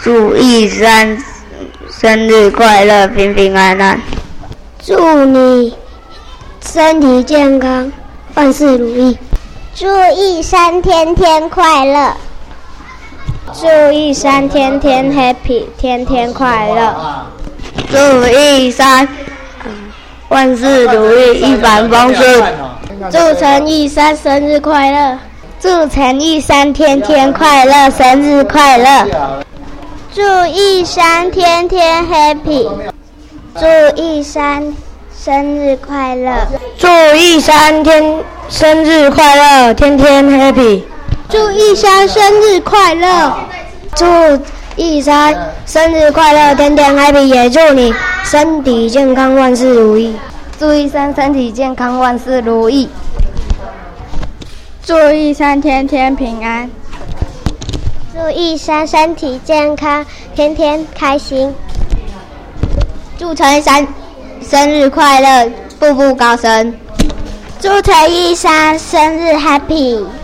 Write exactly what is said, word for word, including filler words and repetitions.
祝一山生日快乐，平平安安。 祝你身体健康，万事如意。 祝一山天天快乐。 祝一山天天 happy， 天天快乐。 祝一山、嗯、万事如意，一帆风顺。 祝陈一山生日快乐。 祝陈一山天天快乐，生日快乐。祝一山天天 happy。祝一山生日快乐。 祝一山天生日快乐，天天 happy。 祝一山生日快乐。 祝一山生日快乐，天天 happy， 也祝你身体健康，万事如意。 祝一山身体健康，万事如意。祝一山天天平安。 祝一山身体健康，天天开心。 祝陈一山生日快乐，步步高升。 祝陈一山生日 happy。